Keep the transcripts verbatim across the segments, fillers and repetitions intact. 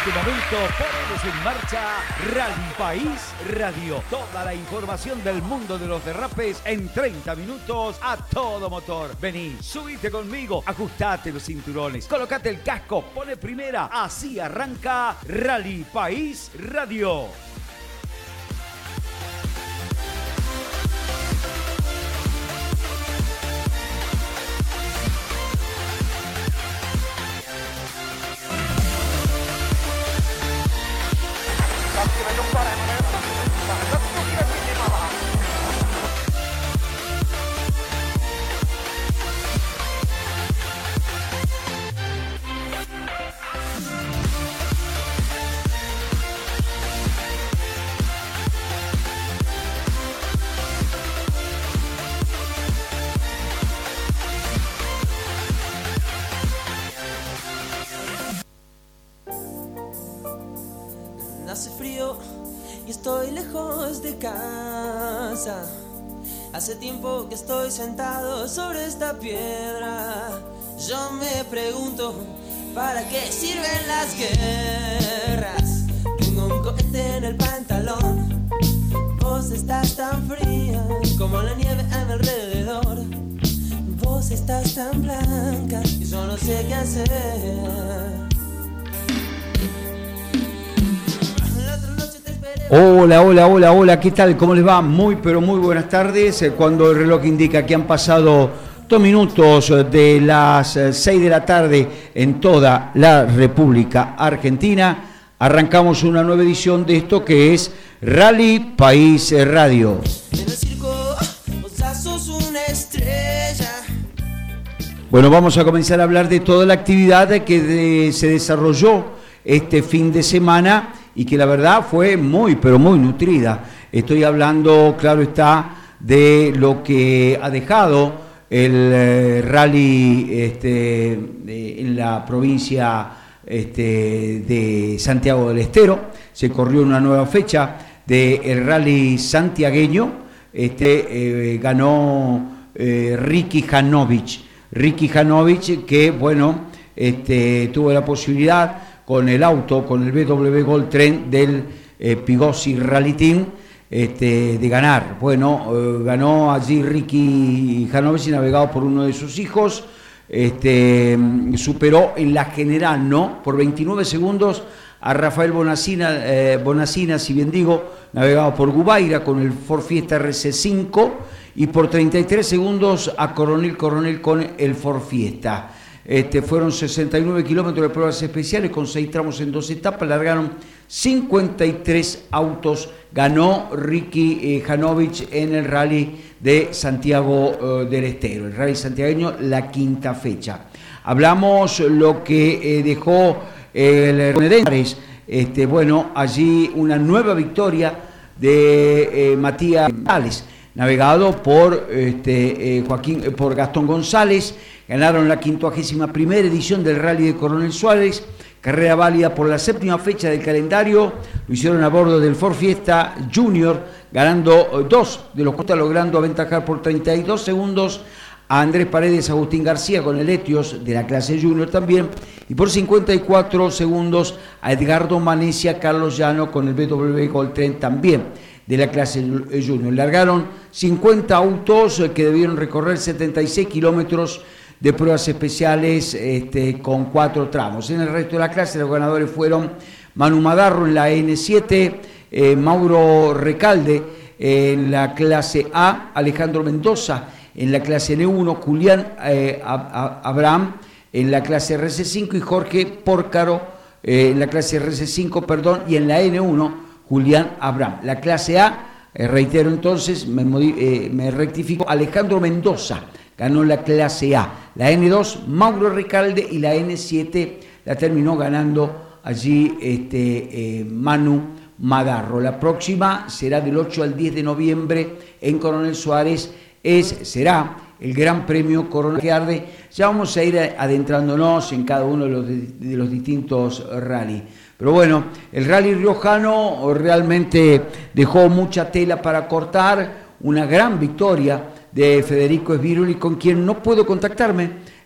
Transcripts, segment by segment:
este momento ponemos en marcha Rally País Radio. Toda la información del mundo de los derrapes en treinta minutos a todo motor. Vení, subite conmigo, ajustate los cinturones, colocate el casco, pone primera. Así arranca Rally País Radio. Hace frío y estoy lejos de casa. Hace tiempo que estoy sentado sobre esta piedra. Yo me pregunto, ¿para qué sirven las guerras? Tengo un cohete en el pantalón. Vos estás tan fría como la nieve a mi alrededor. Vos estás tan blanca y yo no sé qué hacer. Hola, hola, hola, hola, ¿qué tal? ¿Cómo les va? Muy, pero muy buenas tardes. Cuando el reloj indica que han pasado dos minutos de las seis de la tarde en toda la República Argentina, arrancamos una nueva edición de esto que es Rally País Radio. En el circo, vos ya sos una estrella. Bueno, vamos a comenzar a hablar de toda la actividad que de, se desarrolló este fin de semana y que la verdad fue muy, pero muy nutrida. Estoy hablando, claro está, de lo que ha dejado el eh, rally este, de, en la provincia este, de Santiago del Estero. Se corrió una nueva fecha del rally santiagueño. Este, eh, ganó eh, Ricky Hanovich. Ricky Hanovich que, bueno, este, tuvo la posibilidad con el auto, con el B W Gold Trend del eh, Pigossi Rally Team, este, de ganar. Bueno, eh, ganó allí Ricky Hanovich, navegado por uno de sus hijos, este, superó en la general, ¿no? Por veintinueve segundos a Rafael Bonacina, eh, Bonacina, si bien digo, navegado por Gubaira con el Ford Fiesta R C cinco, y por treinta y tres segundos a Coronel Coronel con el Ford Fiesta. Este, fueron sesenta y nueve kilómetros de pruebas especiales con seis tramos en dos etapas, largaron cincuenta y tres autos, ganó Ricky eh, Hanovich en el rally de Santiago eh, del Estero, el rally santiagueño, la quinta fecha. Hablamos lo que eh, dejó el Redenores, este, bueno, allí una nueva victoria de eh, Matías González, navegado por este, eh, Joaquín, eh, por Gastón González. Ganaron la quincuagésima primera edición del Rally de Coronel Suárez, carrera válida por la séptima fecha del calendario. Lo hicieron a bordo del Ford Fiesta Junior, ganando dos de los cuatro, logrando aventajar por treinta y dos segundos a Andrés Paredes, Agustín García con el Etios de la clase Junior también, y por cincuenta y cuatro segundos a Edgardo Manesia, Carlos Llano con el B W Gold Trend también de la clase Junior. Largaron cincuenta autos que debieron recorrer setenta y seis kilómetros de pruebas especiales este, con cuatro tramos. En el resto de la clase los ganadores fueron Manu Madarro en la N siete, eh, Mauro Recalde en la clase A, Alejandro Mendoza en la clase N uno, Julián eh, Abraham en la clase R C cinco y Jorge Pórcaro eh, en la clase R C cinco, perdón, y en la N uno, Julián Abraham. La clase A, eh, reitero entonces, me, eh, me rectifico, Alejandro Mendoza ganó la clase A, la N dos, Mauro Recalde, y la N siete la terminó ganando allí este, eh, Manu Madarro. La próxima será del ocho al diez de noviembre en Coronel Suárez, es, será el Gran Premio Corona que Arde. Ya vamos a ir adentrándonos en cada uno de los, de los distintos rally. Pero bueno, el rally riojano realmente dejó mucha tela para cortar, una gran victoria de Federico Sbiruli, con quien no puedo contactarme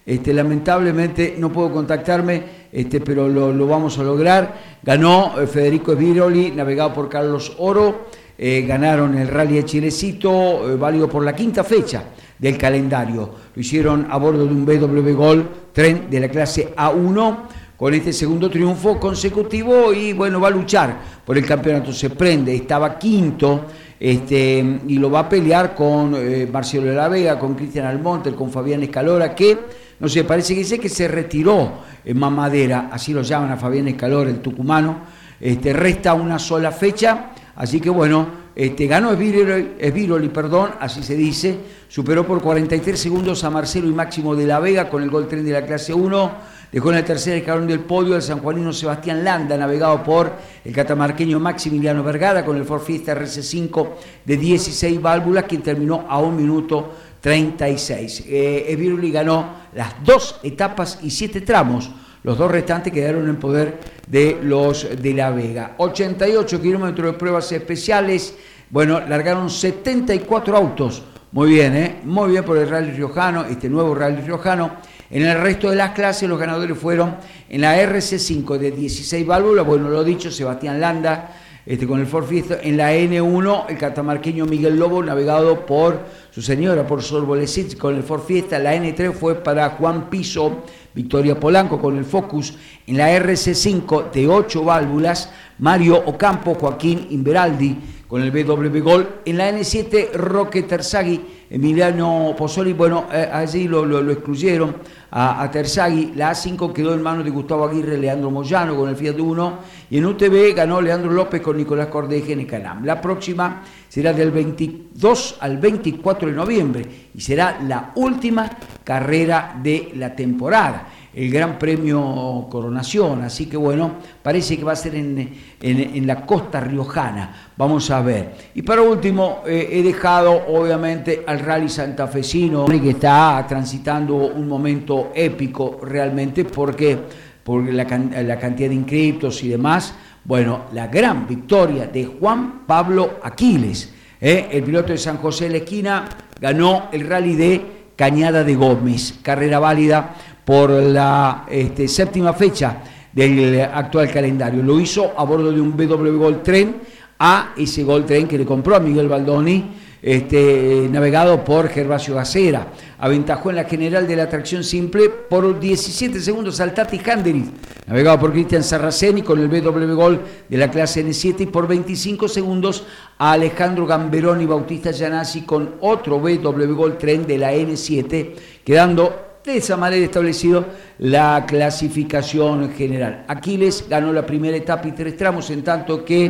Este, lamentablemente no puedo contactarme, este, pero lo, lo vamos a lograr. Ganó eh, Federico Sbiroli, navegado por Carlos Oro. Eh, ganaron el Rally de Chilecito, eh, válido por la quinta fecha del calendario. Lo hicieron a bordo de un B W Gol tren de la clase A uno, con este segundo triunfo consecutivo, y bueno, va a luchar por el campeonato. Se prende, estaba quinto, este, y lo va a pelear con eh, Marcelo de la Vega, con Cristian Almonte, con Fabián Escalora, que no sé, parece que dice que se retiró en Mamadera, así lo llaman a Fabián Escalora, el tucumano. Este, resta una sola fecha. Así que bueno, este, ganó Sbiroli, perdón, así se dice, superó por cuarenta y tres segundos a Marcelo y Máximo de la Vega con el Gol tren de la clase uno, dejó en el tercer escalón del podio al sanjuanino Sebastián Landa, navegado por el catamarqueño Maximiliano Vergara con el Ford Fiesta R C cinco de dieciséis válvulas, quien terminó a un minuto treinta y seis. Eh, Sbiroli ganó las dos etapas y siete tramos. Los dos restantes quedaron en poder de los de la Vega. ochenta y ocho kilómetros de pruebas especiales. Bueno, largaron setenta y cuatro autos. Muy bien, ¿eh? Muy bien por el Rally Riojano, este nuevo Rally Riojano. En el resto de las clases, los ganadores fueron en la R C cinco de dieciséis válvulas. Bueno, lo dicho, Sebastián Landa, este, con el Ford Fiesta. En la N uno, el catamarqueño Miguel Lobo, navegado por su señora, por Sol Bolesic, con el Ford Fiesta. La N tres fue para Juan Piso, Victoria Polanco con el Focus. En la R C cinco de ocho válvulas, Mario Ocampo, Joaquín Inveraldi con el B W Gol. En la N siete, Roque Terzaghi, Emiliano Pozzoli. Bueno, eh, allí lo, lo, lo excluyeron a, a Terzaghi. La A cinco quedó en manos de Gustavo Aguirre, Leandro Moyano con el Fiat uno. Y en U T V ganó Leandro López con Nicolás Cordeje en el Canam. La próxima será del veintidós al veinticuatro de noviembre y será la última carrera de la temporada, el Gran Premio Coronación. Así que bueno, parece que va a ser en, en, en la costa riojana. Vamos a ver. Y para último, eh, he dejado obviamente al Rally santafesino, que está transitando un momento épico realmente, porque por la, la cantidad de inscriptos y demás. Bueno, la gran victoria de Juan Pablo Aquiles, ¿eh? El piloto de San José de la Esquina, ganó el Rally de Cañada de Gómez, carrera válida por la este, séptima fecha del actual calendario. Lo hizo a bordo de un B W Gol tren, a ese Gol tren que le compró a Miguel Baldoni, este, navegado por Gervasio Gacera. Aventajó en la general de la tracción simple por diecisiete segundos al Tati Handeris, navegado por Cristian Sarraceni con el B W Gol de la clase N siete, y por veinticinco segundos a Alejandro Gamberoni y Bautista Gianassi con otro B W Gol tren de la N siete, quedando de esa manera establecido la clasificación general. Aquiles ganó la primera etapa y tres tramos, en tanto que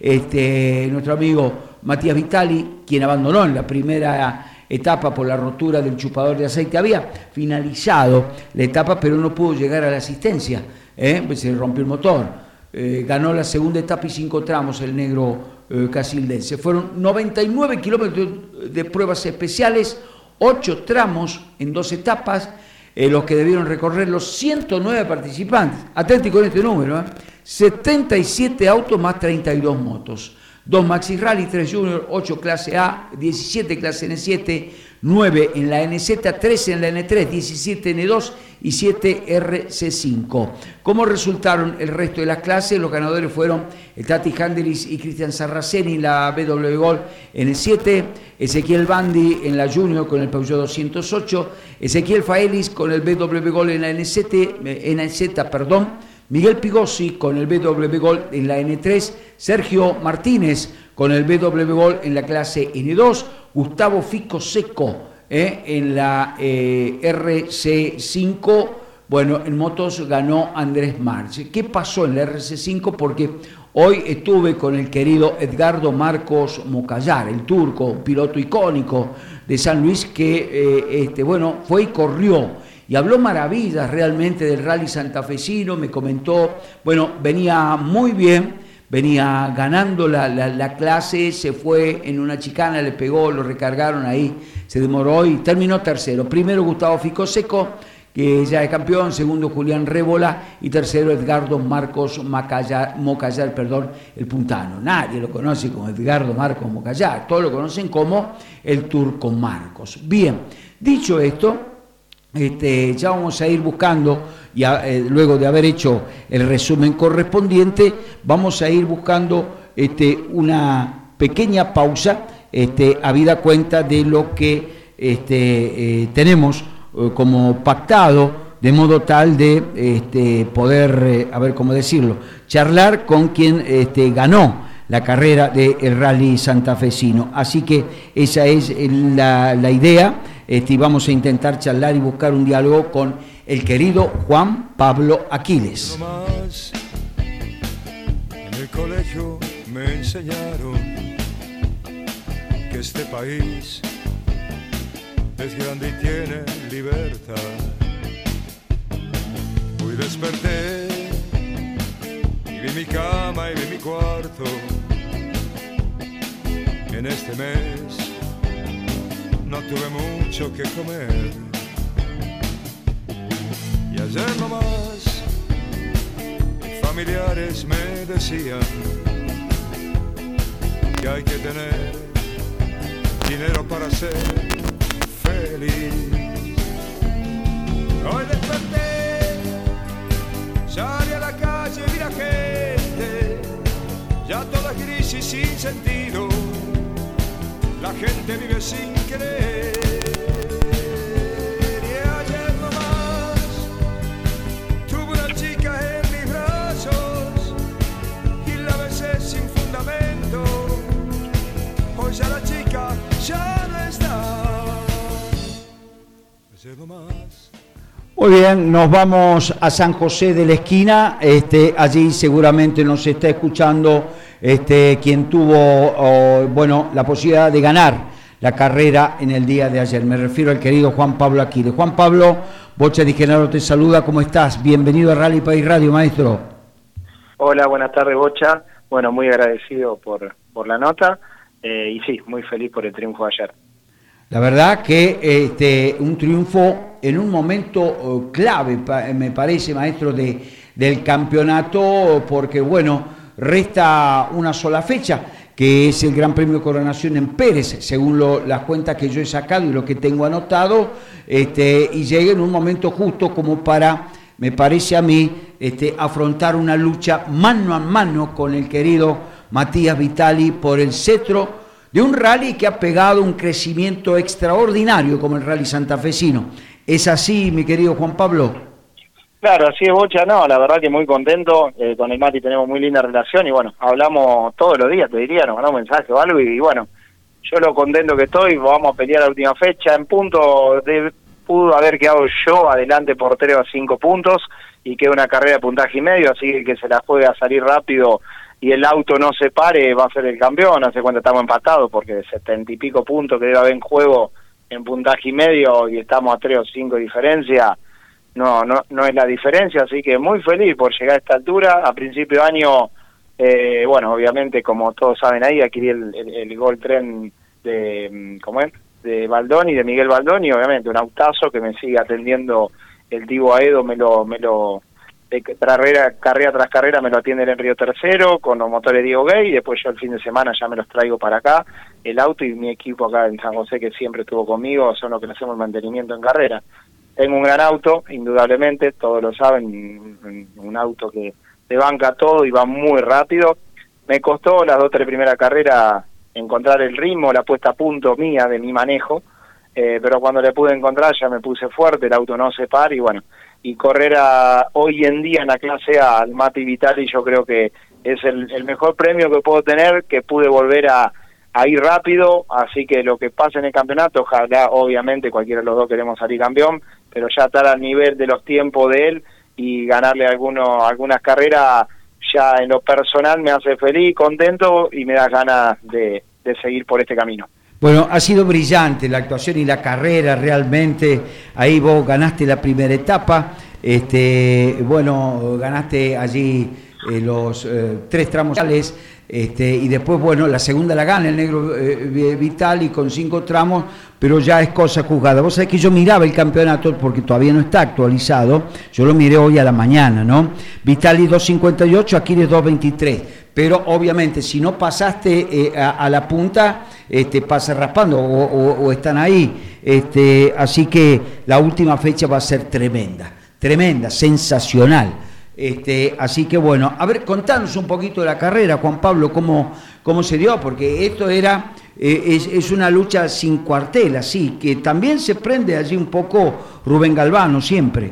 este, nuestro amigo Matías Vitali, quien abandonó en la primera etapa por la rotura del chupador de aceite, había finalizado la etapa pero no pudo llegar a la asistencia, ¿eh? Pues se rompió el motor. Eh, ganó la segunda etapa y cinco tramos el negro eh, casildense. Fueron noventa y nueve kilómetros de pruebas especiales, ocho tramos en dos etapas, eh, los que debieron recorrer los ciento nueve participantes. Atenti con este número, ¿eh? setenta y siete autos más treinta y dos motos. dos Maxi Rally, tres Junior, ocho clase A, diecisiete clase N siete, nueve en la N Z, trece en la N tres, diecisiete N dos y siete R C cinco. ¿Cómo resultaron el resto de las clases? Los ganadores fueron el Tati Handeris y Cristian Sarraceni en la B W Gol N siete, Ezequiel Bandi en la Junior con el Peugeot doscientos ocho, Ezequiel Faelis con el B W Gol en la N Z, N Z, perdón, Miguel Pigossi con el B W Gol en la N tres, Sergio Martínez con el B W Gol en la clase N dos, Gustavo Fico Seco eh, en la eh, R C cinco. Bueno, en motos ganó Andrés March. ¿Qué pasó en la R C cinco? Porque hoy estuve con el querido Edgardo Marcos Mocallar, el turco, un piloto icónico de San Luis, que eh, este, bueno, fue y corrió y habló maravillas realmente del rally santafesino. Me comentó, bueno, venía muy bien, venía ganando la, la, la clase, se fue en una chicana, le pegó, lo recargaron ahí, se demoró y terminó tercero. Primero Gustavo Fico Seco, que ya es campeón, segundo Julián Rébola y tercero Edgardo Marcos Mocallar, Mocallar, perdón, el puntano. Nadie lo conoce como Edgardo Marcos Mocallar, todos lo conocen como el turco Marcos. Bien, dicho esto, Este, ya vamos a ir buscando, y a, eh, luego de haber hecho el resumen correspondiente, vamos a ir buscando este, una pequeña pausa, este, habida cuenta de lo que este, eh, tenemos eh, como pactado, de modo tal de este, poder, eh, a ver cómo decirlo, charlar con quien este, ganó la carrera del Rally santafesino. Así que esa es la, la idea, este, y vamos a intentar charlar y buscar un diálogo con el querido Juan Pablo Aquiles. No más, en el colegio me enseñaron que este país es grande y tiene libertad. Hoy desperté y vi mi cama y vi mi cuarto. En este mes no tuve mucho que comer. Y ayer nomás mis familiares me decían que hay que tener dinero para ser feliz. Hoy desperté, salí a la calle, vi la gente, ya toda gris y sin sentido, la gente vive sin querer. Y ayer nomás tuve una chica en mis brazos y la besé sin fundamento. Hoy ya la chica ya no está. Ayer nomás. Muy bien, nos vamos a San José de la Esquina. Este, allí seguramente nos está escuchando este, quien tuvo oh, bueno, la posibilidad de ganar la carrera en el día de ayer. Me refiero al querido Juan Pablo Aquiles. Juan Pablo, Bocha Di Genaro te saluda, ¿cómo estás? Bienvenido a Rally País Radio, maestro. Hola, buenas tardes, Bocha. Bueno, muy agradecido por, por la nota eh, y sí, muy feliz por el triunfo de ayer. La verdad que este, un triunfo en un momento uh, clave, pa, me parece, maestro, de, del campeonato, porque, bueno, resta una sola fecha, que es el Gran Premio Coronación en Pérez, según lo, las cuentas que yo he sacado y lo que tengo anotado, este, y llega en un momento justo como para, me parece a mí, este, afrontar una lucha mano a mano con el querido Matías Vitali por el cetro de un rally que ha pegado un crecimiento extraordinario como el Rally santafesino. ¿Es así, mi querido Juan Pablo? Claro, así es, Bocha. No, la verdad que muy contento. Eh, con el Mati tenemos muy linda relación y bueno, hablamos todos los días, te diría, nos mandamos mensajes o algo y, y bueno, yo lo contento que estoy, vamos a pelear la última fecha. En punto de, pudo haber quedado yo adelante por tres o cinco puntos y queda una carrera de puntaje y medio, así que el que se la juegue a salir rápido y el auto no se pare va a ser el campeón. Hace cuenta estamos empatados porque de setenta y pico puntos que debe haber en juego en puntaje y medio y estamos a tres o cinco de diferencia, no no no es la diferencia, así que muy feliz por llegar a esta altura. A principio de año, eh, bueno, obviamente como todos saben ahí, adquirí el, el, el Gol Tren de, ¿cómo es? de Baldoni, de Miguel Baldoni, obviamente un autazo que me sigue atendiendo el Divo Aedo, me lo... me lo de carrera, carrera tras carrera me lo atienden en Río Tercero con los motores Diego Gay y después yo el fin de semana ya me los traigo para acá, el auto y mi equipo acá en San José que siempre estuvo conmigo son los que le hacemos el mantenimiento en carrera. Tengo un gran auto, indudablemente, todos lo saben, un auto que te banca todo y va muy rápido. Me costó las dos tres primeras carreras encontrar el ritmo, la puesta a punto mía de mi manejo, eh, pero cuando le pude encontrar ya me puse fuerte, el auto no se para y bueno, y correr a, hoy en día en la clase A al Mati Vitali yo creo que es el, el mejor premio que puedo tener, que pude volver a, a ir rápido, así que lo que pasa en el campeonato, ojalá, obviamente cualquiera de los dos queremos salir campeón, pero ya estar al nivel de los tiempos de él y ganarle alguno, algunas carreras ya en lo personal me hace feliz, contento y me da ganas de, de seguir por este camino. Bueno, ha sido brillante la actuación y la carrera realmente. Ahí vos ganaste la primera etapa, este, bueno, ganaste allí eh, los eh, tres tramos. Este, y después, bueno, la segunda la gana el negro eh, Vitali con cinco tramos, pero ya es cosa juzgada. Vos sabés que yo miraba el campeonato porque todavía no está actualizado, yo lo miré hoy a la mañana, ¿no? Vitali dos cincuenta y ocho, Aquiles dos veintitrés, pero obviamente si no pasaste eh, a, a la punta, este, pasa raspando o, o, o están ahí, este, así que la última fecha va a ser tremenda, tremenda, sensacional. Este, así que bueno, a ver, contanos un poquito de la carrera, Juan Pablo, cómo, cómo se dio, porque esto era, eh, es, es una lucha sin cuartel, así que también se prende allí un poco Rubén Galvano siempre.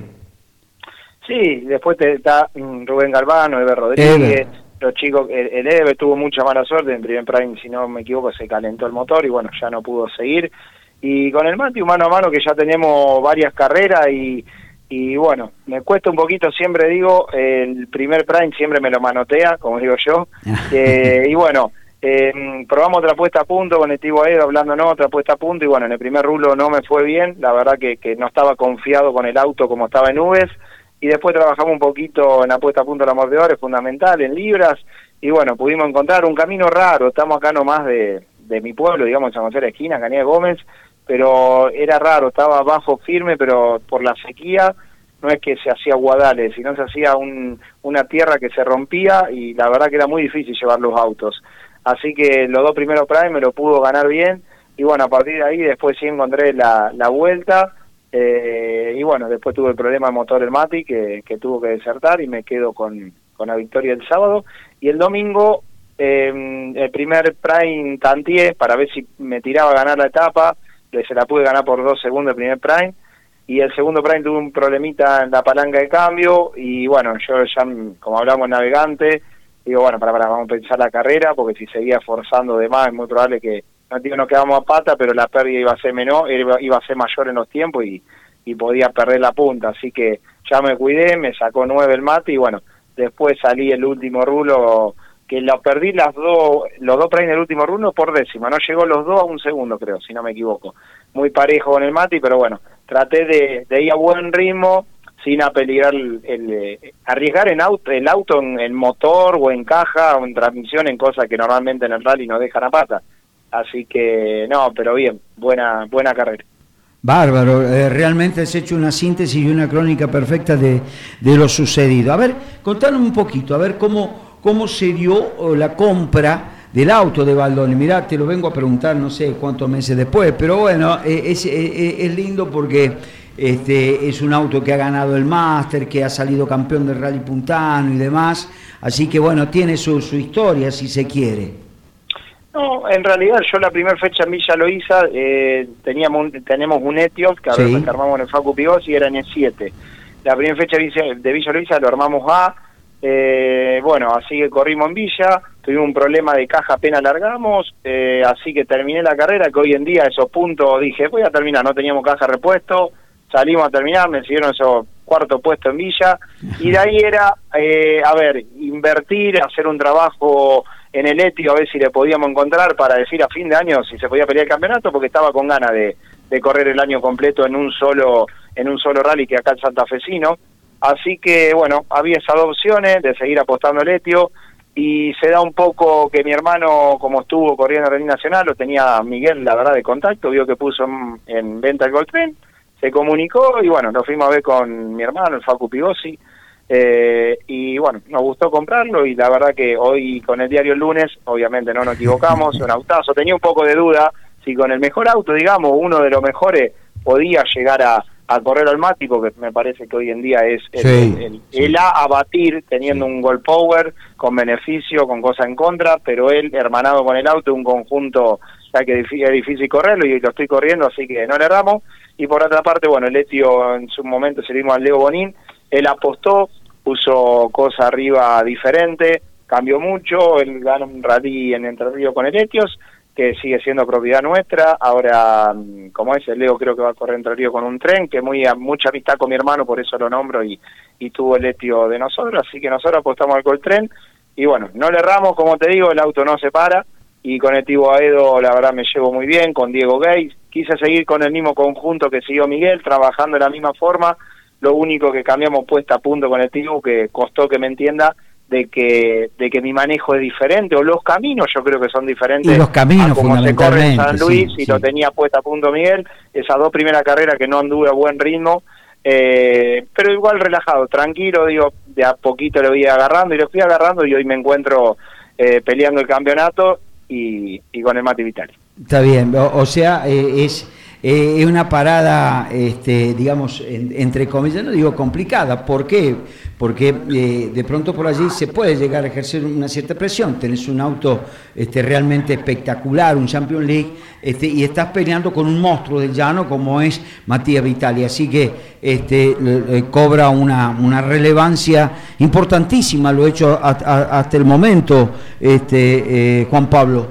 Sí, después te, está Rubén Galvano, Eber Rodríguez, Eber. Los chicos, el, el Eber tuvo mucha mala suerte, en primer prime, si no me equivoco, se calentó el motor y bueno, ya no pudo seguir. Y con el Mati, mano a mano, que ya tenemos varias carreras y... Y bueno, me cuesta un poquito, siempre digo, el primer prime siempre me lo manotea, como digo yo. eh, y bueno, eh, probamos otra puesta a punto con el Tibo Aedo, hablando no, otra puesta a punto. Y bueno, en el primer rulo no me fue bien, la verdad que, que no estaba confiado con el auto como estaba en nubes. Y después trabajamos un poquito en la puesta a punto de la mordedora, es fundamental, en libras. Y bueno, pudimos encontrar un camino raro, estamos acá nomás de, de mi pueblo, digamos, en San José de la Esquina, Cañada de Gómez. Pero era raro, estaba bajo firme, pero por la sequía no es que se hacía guadales, sino se hacía un, una tierra que se rompía y la verdad que era muy difícil llevar los autos. Así que los dos primeros prime me lo pudo ganar bien y bueno, a partir de ahí después sí encontré la, la vuelta eh, y bueno, después tuve el problema del motor el Mati que, que tuvo que desertar y me quedo con, con la victoria el sábado. Y el domingo eh, el primer prime tanteé para ver si me tiraba a ganar la etapa, se la pude ganar por dos segundos el primer prime, y el segundo prime tuve un problemita en la palanca de cambio, y bueno, yo ya, como hablamos navegante, digo, bueno, para, para, vamos a pensar la carrera, porque si seguía forzando de más, es muy probable que, no digo nos quedamos a pata, pero la pérdida iba a ser menor, iba, iba a ser mayor en los tiempos, y, y podía perder la punta, así que ya me cuidé, me sacó nueve el Mati, y bueno, después salí el último rulo, que lo perdí las dos, los dos primes del último rulo por décima, no llegó los dos a un segundo creo, si no me equivoco, muy parejo con el Mati, pero bueno, traté de, de ir a buen ritmo, sin apeligrar el, el, el arriesgar en auto, el auto en el motor o en caja o en transmisión, en cosas que normalmente en el rally no dejan a pata, así que no, pero bien, buena, buena carrera. Bárbaro, eh, realmente has hecho una síntesis y una crónica perfecta de, de lo sucedido. A ver, contanos un poquito, a ver cómo cómo se dio la compra del auto de Baldoni. Mirá, te lo vengo a preguntar no sé cuántos meses después, pero bueno, es, es, es lindo porque este, es un auto que ha ganado el Máster, que ha salido campeón del Rally Puntano y demás, así que bueno, tiene su, su historia si se quiere. No, en realidad yo la primera fecha en Villa Loíza eh, teníamos un, tenemos un Etios que a ver, sí. que armamos en el Facu Pigossi y era en E siete. La primera fecha de Villa Loíza lo armamos A, Eh, bueno, así que corrimos en Villa, tuvimos un problema de caja apenas largamos, eh, así que terminé la carrera, que hoy en día esos puntos dije, voy a terminar, no teníamos caja repuesto, salimos a terminar, me siguieron esos cuarto puesto en Villa, y de ahí era, eh, a ver, invertir, hacer un trabajo en el Etio, a ver si le podíamos encontrar para decir a fin de año si se podía pelear el campeonato, porque estaba con ganas de, de correr el año completo en un solo, en un solo rally que acá en Santafesino. Así que, bueno, había esas dos opciones de seguir apostando el Etio y se da un poco que mi hermano, como estuvo corriendo en Rally Nacional, lo tenía Miguel, la verdad, de contacto, vio que puso en, en venta el Goldtrain, se comunicó y, bueno, lo fuimos a ver con mi hermano, el Facu Pigossi, eh, y, bueno, nos gustó comprarlo y la verdad que hoy con el diario el lunes, obviamente no nos equivocamos, un autazo, tenía un poco de duda si con el mejor auto, digamos, uno de los mejores, podía llegar a a correr al Mati, porque me parece que hoy en día es el, sí, el, el, sí. el A a batir, teniendo sí. un Gold Power, con beneficio, con cosa en contra, pero él, hermanado con el auto, un conjunto ya que es difícil correrlo, y lo estoy corriendo, así que no le erramos. Y por otra parte, bueno, el Etio en su momento servimos al Leo Bonín, él apostó, puso cosa arriba diferente, cambió mucho, él ganó un rally en Entre Ríos con el Etios, que sigue siendo propiedad nuestra. Ahora, como es, el Leo creo que va a correr Entre Ríos con un tren, que muy mucha amistad con mi hermano, por eso lo nombro, y, y tuvo el Etio de nosotros, así que nosotros apostamos al Coltren, y bueno, no le erramos, como te digo, el auto no se para, y con el Tibo Aedo la verdad me llevo muy bien, con Diego Gates, quise seguir con el mismo conjunto que siguió Miguel, trabajando de la misma forma, lo único que cambiamos puesta a punto con el Tibo, que costó que me entienda, de que de que mi manejo es diferente, o los caminos yo creo que son diferentes. Y los caminos, a como se corre en San Luis, sí, y sí. lo tenía puesta a Punto Miguel, esas dos primeras carreras que no anduve a buen ritmo, eh, pero igual relajado, tranquilo, digo, de a poquito lo voy agarrando, y lo fui agarrando, y hoy me encuentro eh, peleando el campeonato, y, y con el Mati Vitali. Está bien, o, o sea, eh, es... Eh, es una parada, este, digamos, en, entre comillas, no digo complicada. ¿Por qué? Porque eh, de pronto por allí se puede llegar a ejercer una cierta presión. Tenés un auto este, realmente espectacular, un Champions League, este, y estás peleando con un monstruo del llano como es Matías Vitali. Así que este, eh, cobra una, una relevancia importantísima, lo hecho a, a, hasta el momento, este, eh, Juan Pablo.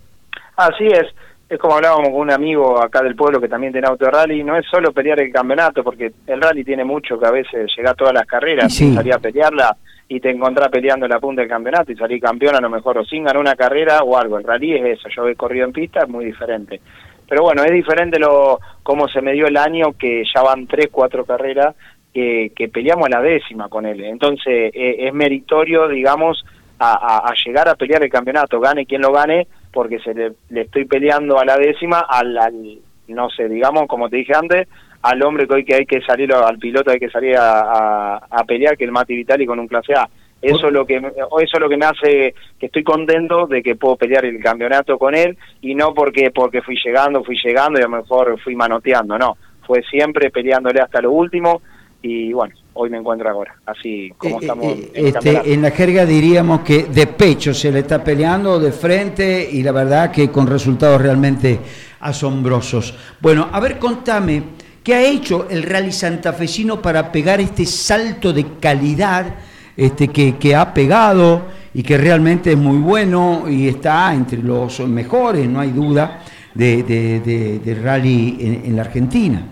Así es. Es como hablábamos con un amigo acá del pueblo que también tiene auto de rally, no es solo pelear el campeonato, porque el rally tiene mucho que a veces llega a todas las carreras, sí. y salir a pelearla y te encontrás peleando en la punta del campeonato y salir campeón a lo mejor o sin ganar una carrera o algo. El rally es eso, yo he corrido en pista, es muy diferente. Pero bueno, es diferente lo cómo se me dio el año, que ya van tres, cuatro carreras que, que peleamos a la décima con él. Entonces eh, es meritorio, digamos, a, a, a llegar a pelear el campeonato, gane quien lo gane, porque se le, le estoy peleando a la décima al, al, no sé, digamos, como te dije antes, al hombre que hoy que hay que salir, al piloto hay que salir a, a, a pelear, que el Mati Vitali con un clase A. Eso es lo que eso es lo que me hace que estoy contento de que puedo pelear el campeonato con él, y no porque porque fui llegando, fui llegando y a lo mejor fui manoteando, no, fue siempre peleándole hasta lo último, y bueno, hoy me encuentro ahora, así como eh, estamos eh, en el este, en la jerga diríamos que de pecho se le está peleando, de frente, y la verdad que con resultados realmente asombrosos. Bueno, a ver, contame, ¿qué ha hecho el Rally Santafesino para pegar este salto de calidad este, que, que ha pegado y que realmente es muy bueno y está entre los mejores, no hay duda, de, de, de, de rally en, en la Argentina?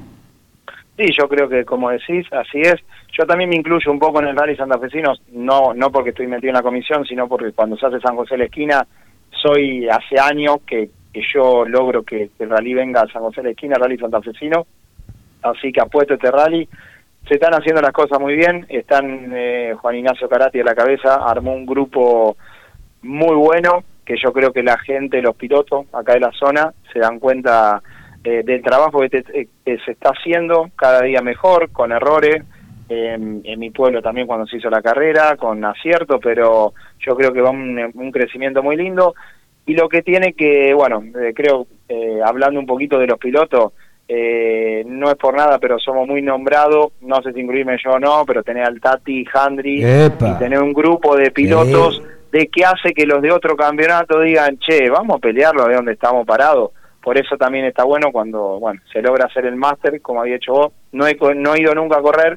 Sí, yo creo que, como decís, así es. Yo también me incluyo un poco en el Rally Santafesino, no no porque estoy metido en la comisión, sino porque cuando se hace San José la Esquina, soy hace años que, que yo logro que, que el rally venga a San José la Esquina, Rally Santafesino, así que apuesto este rally. Se están haciendo las cosas muy bien, están eh, Juan Ignacio Carati a la cabeza, armó un grupo muy bueno, que yo creo que la gente, los pilotos acá de la zona, se dan cuenta Eh, del trabajo que, te, eh, que se está haciendo cada día mejor, con errores, eh, en mi pueblo también cuando se hizo la carrera, con acierto, pero yo creo que va un, un crecimiento muy lindo, y lo que tiene que, bueno, eh, creo, eh, hablando un poquito de los pilotos, eh, no es por nada, pero somos muy nombrados, no sé si incluirme yo o no, pero tener al Tati, Handry, Epa. y tener un grupo de pilotos, sí, de que hace que los de otro campeonato digan, che, vamos a pelearlo de donde estamos parados. Por eso también está bueno cuando, bueno, se logra hacer el máster, como había hecho vos. No he, no he ido nunca a correr,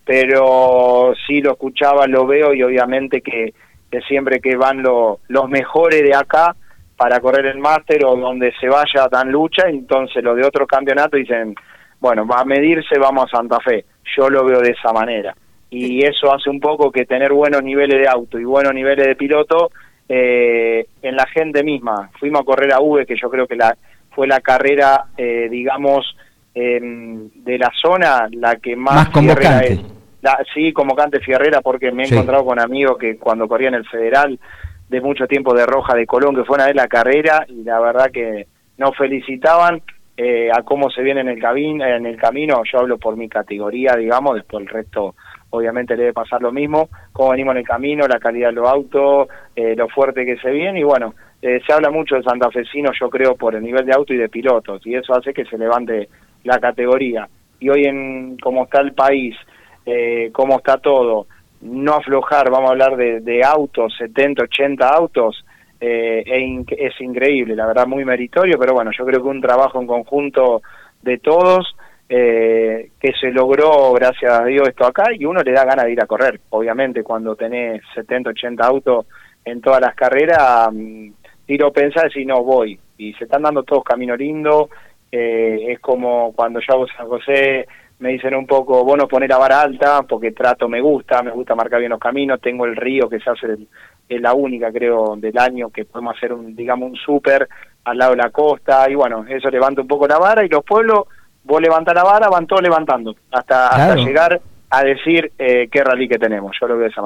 pero sí lo escuchaba, lo veo, y obviamente que, que siempre que van lo, los mejores de acá para correr el máster o donde se vaya tan lucha, entonces los de otro campeonato dicen, bueno, va a medirse, vamos a Santa Fe. Yo lo veo de esa manera. Y eso hace un poco que tener buenos niveles de auto y buenos niveles de piloto eh, en la gente misma. Fuimos a correr a V, que yo creo que la fue la carrera, eh, digamos, eh, de la zona, la que más... Más convocante. Es. La, sí, convocante fierrera, porque me he sí. encontrado con amigos que cuando corría en el Federal, de mucho tiempo de Roja de Colón, que fueron a ver la carrera, y la verdad que nos felicitaban eh, a cómo se viene en el, camino, en el camino. Yo hablo por mi categoría, digamos, después el resto obviamente le debe pasar lo mismo, cómo venimos en el camino, la calidad de los autos, eh, lo fuerte que se viene, y bueno, eh, se habla mucho de santafesino, yo creo, por el nivel de auto y de pilotos, y eso hace que se levante la categoría. Y hoy, en cómo está el país, eh, cómo está todo, no aflojar, vamos a hablar de, de autos, setenta, ochenta autos, eh, es, in, es increíble, la verdad, muy meritorio, pero bueno, yo creo que un trabajo en conjunto de todos, Eh, que se logró, gracias a Dios, esto acá, y uno le da ganas de ir a correr. Obviamente, cuando tenés setenta, ochenta autos en todas las carreras, um, tiro pensar si no voy. Y se están dando todos camino lindo. Eh, es como cuando yo hago San José, me dicen un poco, vos no ponés la vara alta, porque trato, me gusta, me gusta marcar bien los caminos. Tengo el río que se hace, el, es la única, creo, del año que podemos hacer, un digamos, un súper al lado de la costa. Y bueno, eso levanta un poco la vara, y los pueblos, vos levantás la vara, van todos levantando, hasta, claro. hasta llegar a decir eh, qué rally que tenemos. Yo lo veo de esa manera.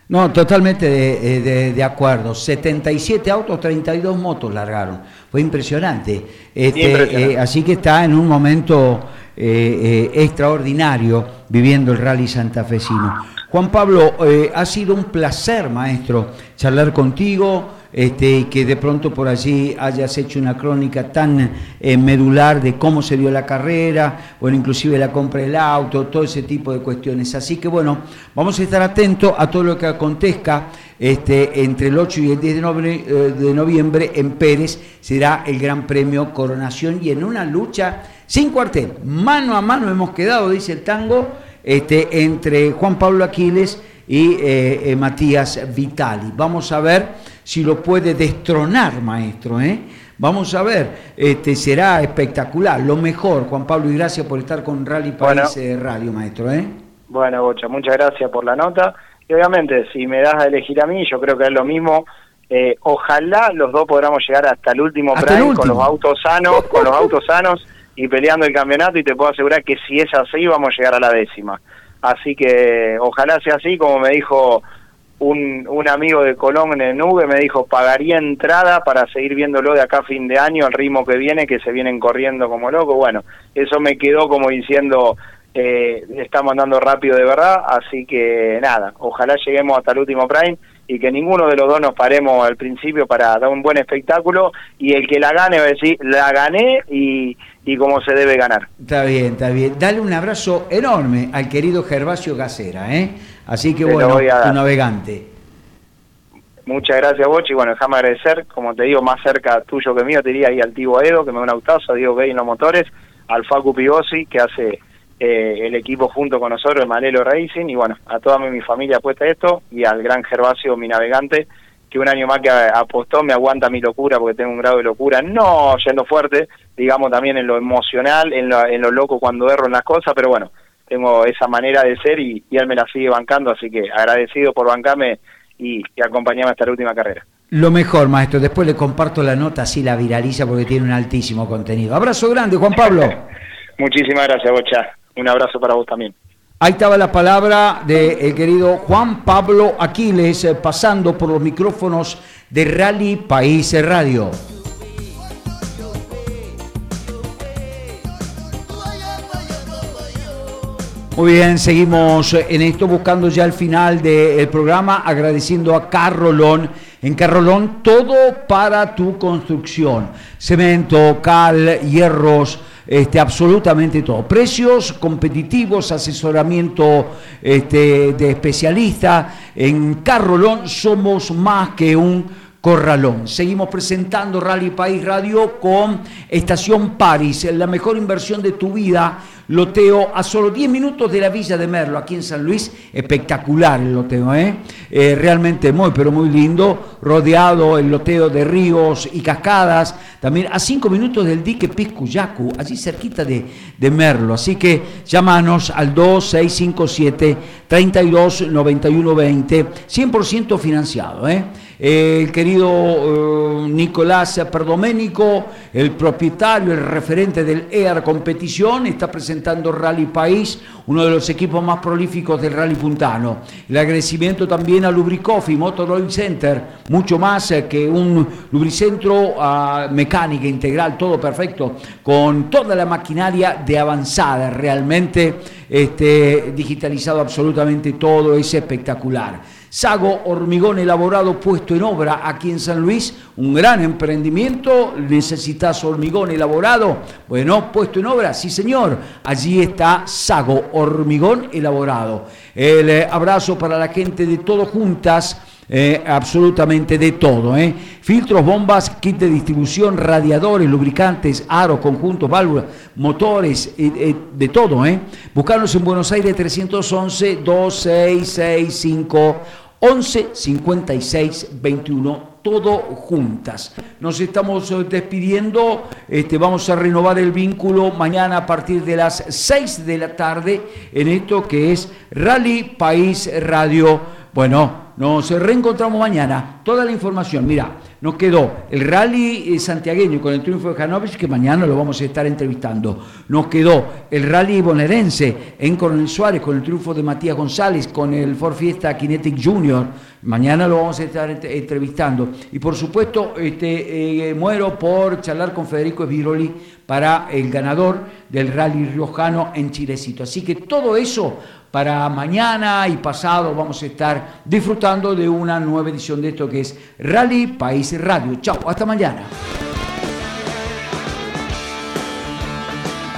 No, totalmente de, de, de acuerdo. setenta y siete autos, treinta y dos motos largaron. Fue impresionante. Este, impresionante. Eh, así que está en un momento eh, eh, extraordinario viviendo el Rally santafesino. Juan Pablo, eh, ha sido un placer, maestro, charlar contigo. Este, que de pronto por allí hayas hecho una crónica tan eh, medular de cómo se dio la carrera, bueno, inclusive la compra del auto, todo ese tipo de cuestiones. Así que bueno, vamos a estar atentos a todo lo que acontezca este, entre el ocho y el diez de noviembre, eh, de noviembre en Pérez. Será el Gran Premio Coronación y en una lucha sin cuartel, mano a mano hemos quedado, dice el tango, este, entre Juan Pablo Aquiles y eh, eh, Matías Vitali. Vamos a ver si lo puede destronar, maestro, ¿eh? Vamos a ver, este, será espectacular, lo mejor, Juan Pablo, y gracias por estar con Rally País bueno, eh, Radio, maestro, ¿eh? Bueno, Bocha, muchas gracias por la nota, y obviamente, si me das a elegir a mí, yo creo que es lo mismo, eh, ojalá los dos podamos llegar hasta el último hasta prime el último. con los autos sanos, con los autos sanos, y peleando el campeonato, y te puedo asegurar que si es así, vamos a llegar a la décima. Así que ojalá sea así, como me dijo un, un amigo de Colón en el Nube, me dijo, pagaría entrada para seguir viéndolo de acá a fin de año, al ritmo que viene, que se vienen corriendo como locos. Bueno, eso me quedó como diciendo, eh, estamos andando rápido de verdad, así que nada, ojalá lleguemos hasta el último prime y que ninguno de los dos nos paremos al principio para dar un buen espectáculo, y el que la gane va a decir, la gané y... y cómo se debe ganar. Está bien, está bien. Dale un abrazo enorme al querido Gervasio Gacera, ¿eh? Así que te bueno, tu navegante. Muchas gracias, Bochi. Bueno, déjame agradecer, como te digo, más cerca tuyo que mío, te diría ahí al Tibo Edo, que me da un autazo, a Diego Gay en los motores, al Facu Pigosi, que hace eh, el equipo junto con nosotros, el Malelo Racing, y bueno, a toda mi, mi familia puesta esto, y al gran Gervasio, mi navegante, que un año más que apostó, me aguanta mi locura, porque tengo un grado de locura, no yendo fuerte, digamos también en lo emocional, en lo, en lo loco cuando erro en las cosas, pero bueno, tengo esa manera de ser y, y él me la sigue bancando, así que agradecido por bancarme y, y acompañarme hasta la última carrera. Lo mejor, maestro, después le comparto la nota, así la viraliza porque tiene un altísimo contenido. Abrazo grande, Juan Pablo. Muchísimas gracias, Bocha. Un abrazo para vos también. Ahí estaba la palabra del querido Juan Pablo Aquiles, eh, pasando por los micrófonos de Rally País Radio. Muy bien, seguimos en esto, buscando ya el final del programa, agradeciendo a Carrolón. En Carrolón, todo para tu construcción. Cemento, cal, hierros, este, absolutamente todo. Precios competitivos, asesoramiento este, de especialista. En Carrolón somos más que un corralón. Seguimos presentando Rally País Radio con Estación París, la mejor inversión de tu vida. Loteo a solo diez minutos de la Villa de Merlo, aquí en San Luis. Espectacular el loteo, ¿eh? Eh, realmente muy, pero muy lindo. Rodeado el loteo de ríos y cascadas. También a cinco minutos del dique Piscuyacu, allí cerquita de, de Merlo. Así que llámanos al dos seis cinco siete, tres dos nueve uno dos cero, cien por ciento financiado, ¿eh? El querido eh, Nicolás Perdoménico, el propietario, el referente del E A R Competición, está presentando Rally País, uno de los equipos más prolíficos del Rally Puntano. El agradecimiento también a Lubricoffee, Motor Oil Center, mucho más que un lubricentro, uh, mecánica integral, todo perfecto, con toda la maquinaria de avanzada, realmente este, digitalizado absolutamente todo, es espectacular. Sago Hormigón Elaborado, puesto en obra aquí en San Luis, un gran emprendimiento. ¿Necesitas hormigón elaborado? Bueno, puesto en obra, sí señor, allí está Sago Hormigón Elaborado. El eh, abrazo para la gente de Todo Juntas, eh, absolutamente de todo, ¿eh? Filtros, bombas, kit de distribución, radiadores, lubricantes, aros, conjuntos, válvulas, motores, eh, eh, de todo, ¿eh? Buscarnos en Buenos Aires, trescientos once, dos seis seis cinco, once cincuenta y seis veintiuno, Todo Juntas. Nos estamos despidiendo, este, vamos a renovar el vínculo mañana a partir de las seis de la tarde en esto que es Rally País Radio. Bueno, nos reencontramos mañana. Toda la información, mira, nos quedó el rally eh, santiagueño con el triunfo de Hannover, que mañana lo vamos a estar entrevistando. Nos quedó el rally bonaerense en Coronel Suárez con el triunfo de Matías González, con el Ford Fiesta Kinetic Junior. Mañana lo vamos a estar entrevistando. Y por supuesto, este, eh, muero por charlar con Federico Sbiroli para el ganador del rally riojano en Chilecito. Así que todo eso para mañana y pasado vamos a estar disfrutando de una nueva edición de esto que es Rally País Radio. Chao, hasta mañana.